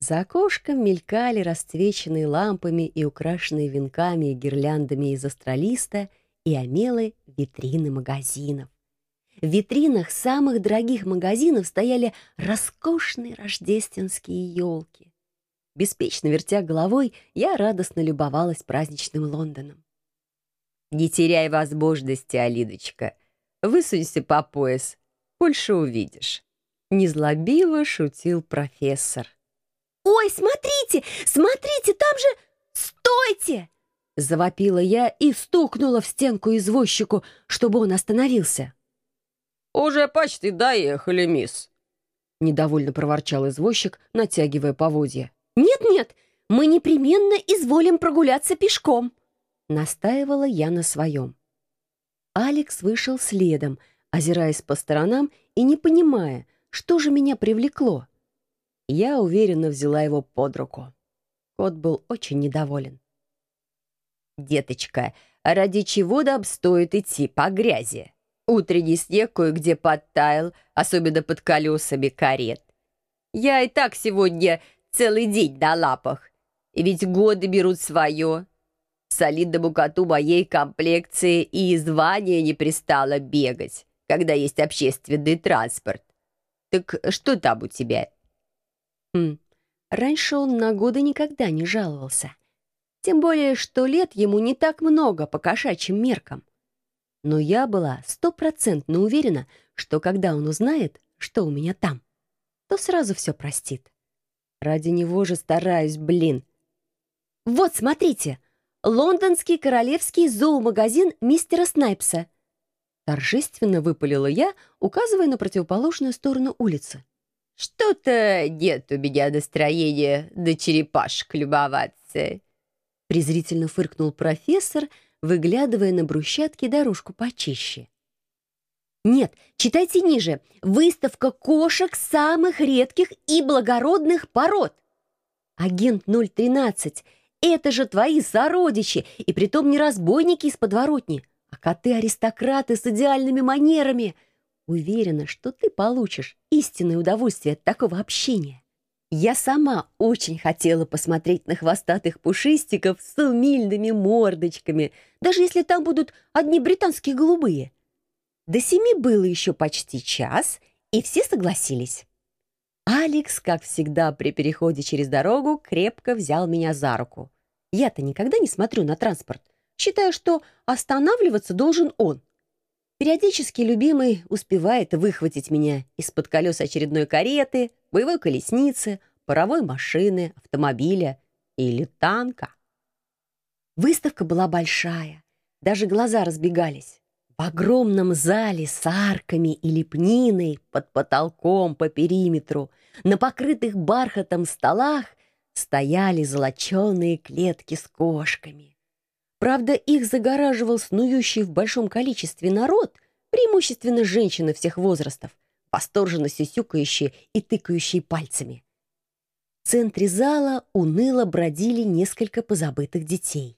За окошком мелькали расцвеченные лампами и украшенные венками и гирляндами из астролиста и омелы витрины магазинов. В витринах самых дорогих магазинов стояли роскошные рождественские елки. Беспечно вертя головой, я радостно любовалась праздничным Лондоном. «Не теряй возможности, Алидочка. Высунься по пояс, больше увидишь», — незлобиво шутил профессор. «Ой, смотрите, смотрите, там же... Стойте!» Завопила я и стукнула в стенку извозчику, чтобы он остановился. «Уже почти доехали, мисс», — недовольно проворчал извозчик, натягивая поводья. «Нет-нет, мы непременно изволим прогуляться пешком», — настаивала я на своем. Алекс вышел следом, озираясь по сторонам и не понимая, что же меня привлекло. Я уверенно взяла его под руку. Кот был очень недоволен. «Деточка, ради чего нам стоит идти по грязи? Утренний снег кое-где подтаял, особенно под колесами карет. Я и так сегодня целый день на лапах, и ведь годы берут свое. Солидному коту моей комплекции и звания не пристало бегать, когда есть общественный транспорт. Так что там у тебя?» Раньше он на годы никогда не жаловался. Тем более, что лет ему не так много по кошачьим меркам. Но я была 100% уверена, что когда он узнает, что у меня там, то сразу все простит. Ради него же стараюсь, блин. «Вот, смотрите, лондонский королевский зоомагазин мистера Снайпса», торжественно выпалила я, указывая на противоположную сторону улицы. «Что-то нет у меня настроения на черепашек любоваться», презрительно фыркнул профессор, выглядывая на брусчатке дорожку почище. «Нет, читайте ниже. Выставка кошек самых редких и благородных пород. Агент 013, это же твои сородичи, и притом не разбойники из подворотни, а коты-аристократы с идеальными манерами. Уверена, что ты получишь истинное удовольствие от такого общения. Я сама очень хотела посмотреть на хвостатых пушистиков с умильными мордочками, даже если там будут одни британские голубые. До 7 было еще почти час, и все согласились. Алекс, как всегда при переходе через дорогу, крепко взял меня за руку. Я-то никогда не смотрю на транспорт, считаю, что останавливаться должен он. Периодически любимый успевает выхватить меня из-под колес очередной кареты, боевой колесницы, паровой машины, автомобиля или танка. Выставка была большая, даже глаза разбегались. В огромном зале с арками и лепниной под потолком по периметру на покрытых бархатом столах стояли золоченые клетки с кошками. Правда, их загораживал снующий в большом количестве народ, преимущественно женщины всех возрастов, восторженно сюсюкающие и тыкающие пальцами. В центре зала уныло бродили несколько позабытых детей.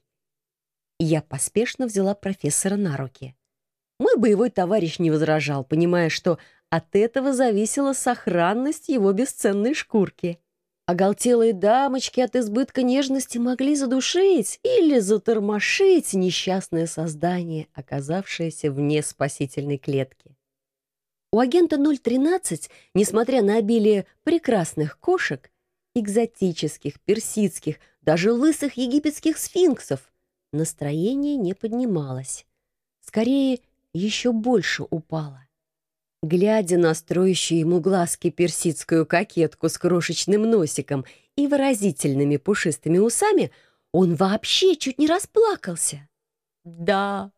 Я поспешно взяла профессора на руки. Мой боевой товарищ не возражал, понимая, что от этого зависела сохранность его бесценной шкурки. Оголтелые дамочки от избытка нежности могли задушить или затормошить несчастное создание, оказавшееся вне спасительной клетки. У агента 013, несмотря на обилие прекрасных кошек, экзотических, персидских, даже лысых египетских сфинксов, настроение не поднималось. Скорее, еще больше упало. Глядя на строящую ему глазки персидскую кокетку с крошечным носиком и выразительными пушистыми усами, он вообще чуть не расплакался. «Да,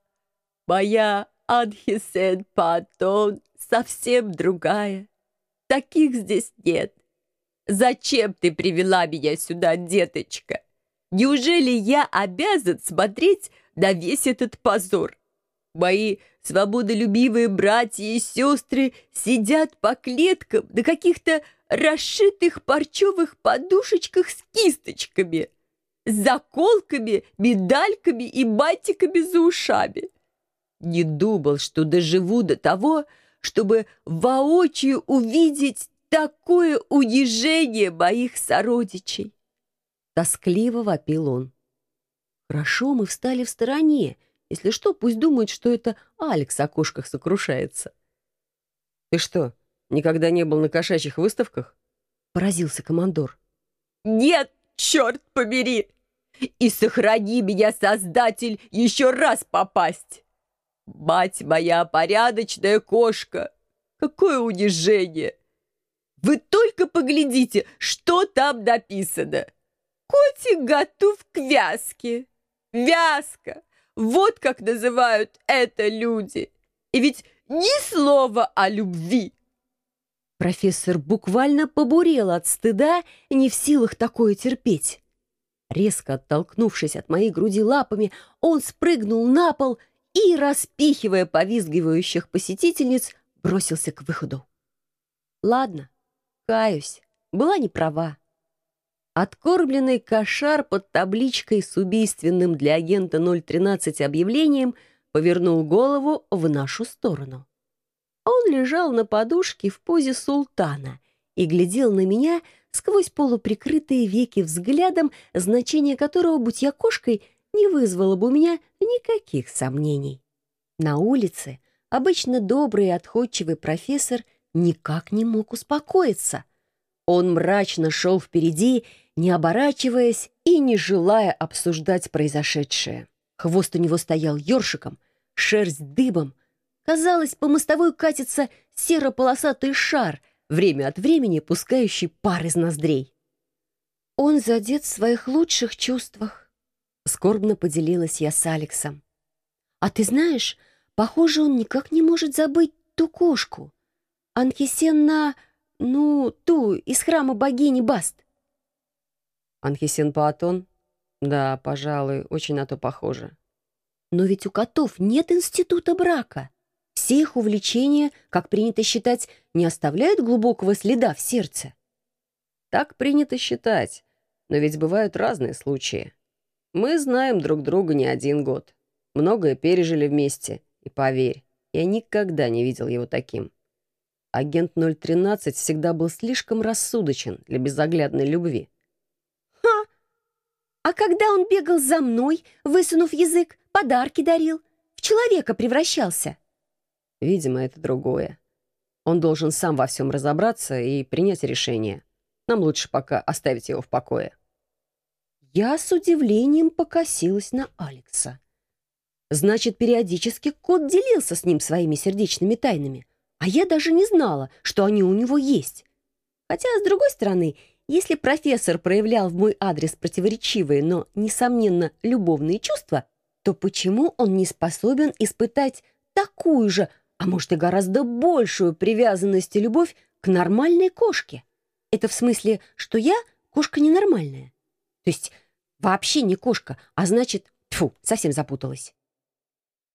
моя Анхисен Паттон совсем другая. Таких здесь нет. Зачем ты привела меня сюда, деточка? Неужели я обязан смотреть на весь этот позор? Мои свободолюбивые братья и сестры сидят по клеткам на каких-то расшитых парчевых подушечках с кисточками, с заколками, медальками и бантиками за ушами. Не думал, что доживу до того, чтобы воочию увидеть такое унижение моих сородичей!» Тоскливо вопил он. «Хорошо, мы встали в стороне. Если что, пусть думают, что это Алекс о кошках сокрушается». «Ты что, никогда не был на кошачьих выставках?» — поразился командор. «Нет, черт побери! И сохрани меня, Создатель, еще раз попасть! Мать моя порядочная кошка! Какое унижение! Вы только поглядите, что там написано! Котик готов к вязке! Вязка! Вот как называют это люди! И ведь ни слова о любви!» Профессор буквально побурел от стыда, не в силах такое терпеть. Резко оттолкнувшись от моей груди лапами, он спрыгнул на пол и, распихивая повизгивающих посетительниц, бросился к выходу. Ладно, каюсь, была не права. Откормленный кошар под табличкой с убийственным для агента 013 объявлением повернул голову в нашу сторону. Он лежал на подушке в позе султана и глядел на меня сквозь полуприкрытые веки взглядом, значение которого, будь я кошкой, не вызвало бы у меня никаких сомнений. На улице обычно добрый и отходчивый профессор никак не мог успокоиться. Он мрачно шел впереди, не оборачиваясь и не желая обсуждать произошедшее. Хвост у него стоял ёршиком, шерсть дыбом. Казалось, по мостовой катится серо-полосатый шар, время от времени пускающий пар из ноздрей. «Он задет в своих лучших чувствах», — скорбно поделилась я с Алексом. «А ты знаешь, похоже, он никак не может забыть ту кошку. Анхисен ту из храма богини Баст». «Анхисен Паатон? Да, пожалуй, очень на то похоже». «Но ведь у котов нет института брака. Все их увлечения, как принято считать, не оставляют глубокого следа в сердце». «Так принято считать, но ведь бывают разные случаи. Мы знаем друг друга не один год. Многое пережили вместе, и поверь, я никогда не видел его таким. Агент 013 всегда был слишком рассудочен для безоглядной любви». «Ха! А когда он бегал за мной, высунув язык, подарки дарил, в человека превращался?» «Видимо, это другое. Он должен сам во всем разобраться и принять решение. Нам лучше пока оставить его в покое». Я с удивлением покосилась на Алекса. Значит, периодически кот делился с ним своими сердечными тайнами, а я даже не знала, что они у него есть. Хотя, с другой стороны, если профессор проявлял в мой адрес противоречивые, но, несомненно, любовные чувства, то почему он не способен испытать такую же, а может и гораздо большую привязанность и любовь к нормальной кошке? Это в смысле, что я кошка ненормальная. То есть вообще не кошка, а значит, совсем запуталась.